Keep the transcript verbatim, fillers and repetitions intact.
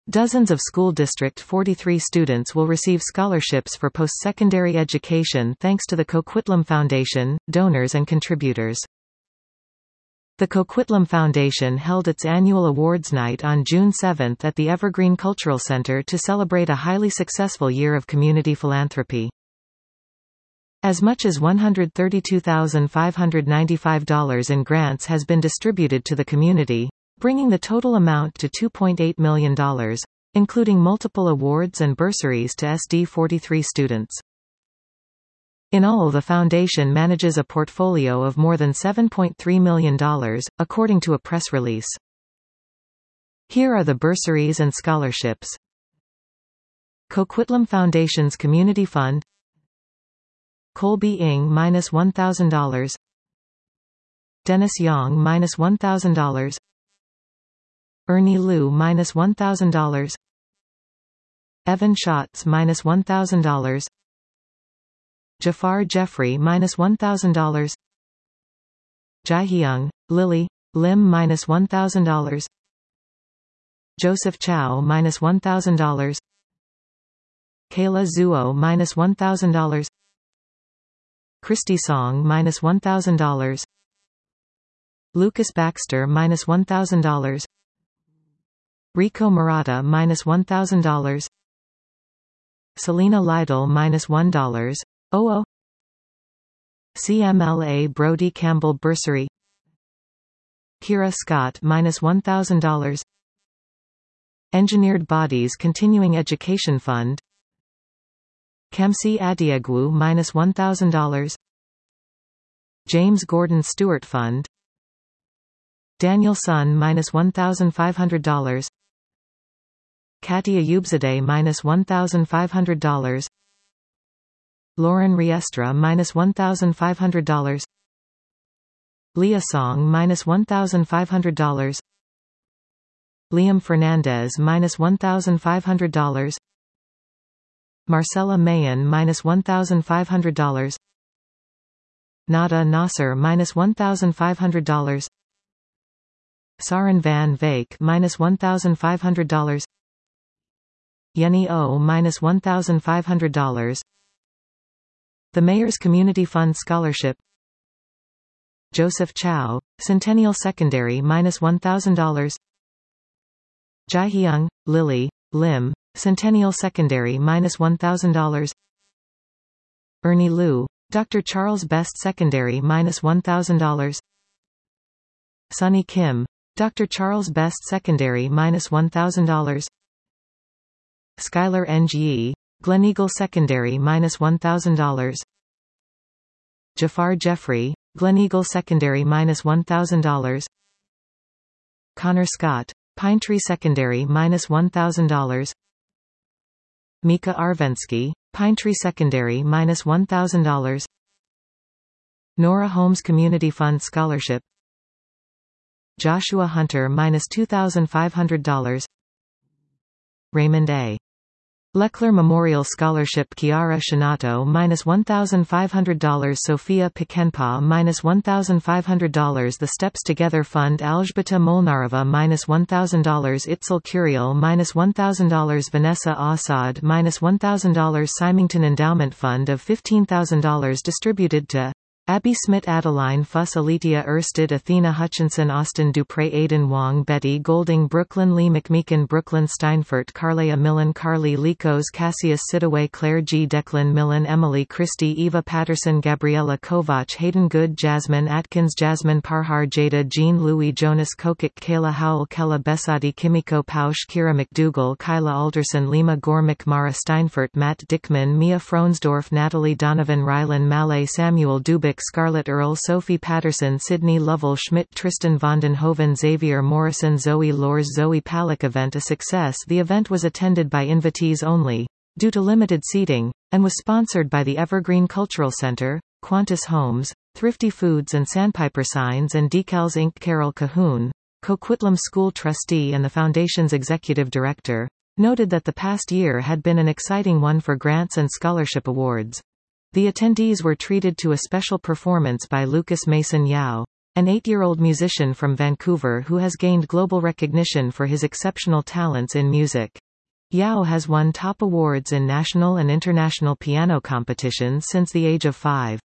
Dozens of School District forty-three students will receive scholarships for post-secondary education thanks to the Coquitlam Foundation, donors and contributors. The Coquitlam Foundation held its annual awards night on June seventh at the Evergreen Cultural Center to celebrate a highly successful year of community philanthropy. As much as one hundred thirty-two thousand five hundred ninety-five dollars in grants has been distributed to the community, bringing the total amount to two point eight million dollars, including multiple awards and bursaries to S D forty-three students. In all, the foundation manages a portfolio of more than seven point three million dollars, according to a press release. Here are the bursaries and scholarships. Coquitlam Foundation's Community Fund: Colby Ng minus one thousand dollars, Dennis Young minus one thousand dollars, Ernie Liu minus one thousand dollars, Evan Schatz minus one thousand dollars, Jafar Jeffrey minus one thousand dollars, Jaehyung Lily Lim minus one thousand dollars, Joseph Chow minus one thousand dollars, Kayla Zuo minus one thousand dollars, Christy Song minus one thousand dollars, Lucas Baxter minus one thousand dollars, Rico Murata minus one thousand dollars, Selena Lytle minus one dollar, O O C M L A Brody Campbell Bursary, Kira Scott minus one thousand dollars, Engineered Bodies Continuing Education Fund, Kemsi Adiegwu minus one thousand dollars, James Gordon Stewart Fund, Daniel Sun minus one thousand five hundred dollars, Katia Yubzadeh minus one thousand five hundred dollars, Lauren Riestra minus one thousand five hundred dollars, Leah Song minus one thousand five hundred dollars, Liam Fernandez minus one thousand five hundred dollars, Marcella Mayan minus one thousand five hundred dollars, Nada Nasser minus one thousand five hundred dollars, Saran Van Veek minus one thousand five hundred dollars, Yenny O minus one thousand five hundred dollars, the Mayor's Community Fund Scholarship, Joseph Chow, Centennial Secondary minus one thousand dollars, Jaehyung Lily Lim, Centennial Secondary minus one thousand dollars, Ernie Liu, Doctor Charles Best Secondary minus one thousand dollars, Sunny Kim, Doctor Charles Best Secondary minus one thousand dollars, Skylar Ng Yi, Gleneagle Secondary minus one thousand dollars, Jafar Jeffrey, Gleneagle Secondary minus one thousand dollars, Connor Scott, Pinetree Secondary minus one thousand dollars, Mika Arvensky, Pinetree Secondary minus one thousand dollars, Nora Holmes Community Fund Scholarship, Joshua Hunter minus two thousand five hundred dollars, Raymond A. Leckler Memorial Scholarship, Kiara Shinato minus one thousand five hundred dollars, Sophia Pikenpa minus one thousand five hundred dollars, The Steps Together Fund, Aljbita Molnarova minus one thousand dollars, Itzel Curiel minus one thousand dollars, Vanessa Assad minus one thousand dollars, Symington Endowment Fund of fifteen thousand dollars distributed to Abby Smith, Adeline Fuss, Aletia Ersted, Athena Hutchinson, Austin Dupre, Aidan Wong, Betty Golding, Brooklyn Lee McMeekin, Brooklyn Steinfurt, Carlea Millen, Carly Likos, Cassius Sidaway, Claire G. Declan Millen, Emily Christie, Eva Patterson, Gabriella Kovach, Hayden Good, Jasmine Atkins, Jasmine Parhar, Jada, Jean Louis, Jonas Kokik, Kayla Howell, Kella Besadi, Kimiko Pausch, Kira McDougall, Kyla Alderson, Lima Gormick, Mara Steinfurt, Matt Dickman, Mia Fronsdorf, Natalie Donovan, Rylan Malay, Samuel Dubik, Scarlett Earl, Sophie Patterson, Sydney Lovell Schmidt, Tristan Vondenhoven, Xavier Morrison, Zoe Lors, Zoe Palick. Event a success. The event was attended by invitees only, due to limited seating, and was sponsored by the Evergreen Cultural Center, Qantas Homes, Thrifty Foods and Sandpiper Signs and Decals Incorporated. Carol Cahoon, Coquitlam School trustee and the Foundation's executive director, noted that the past year had been an exciting one for grants and scholarship awards. The attendees were treated to a special performance by Lucas Mason Yao. An eight-year-old musician from Vancouver who has gained global recognition for his exceptional talents in music. Yao has won top awards in national and international piano competitions since the age of five.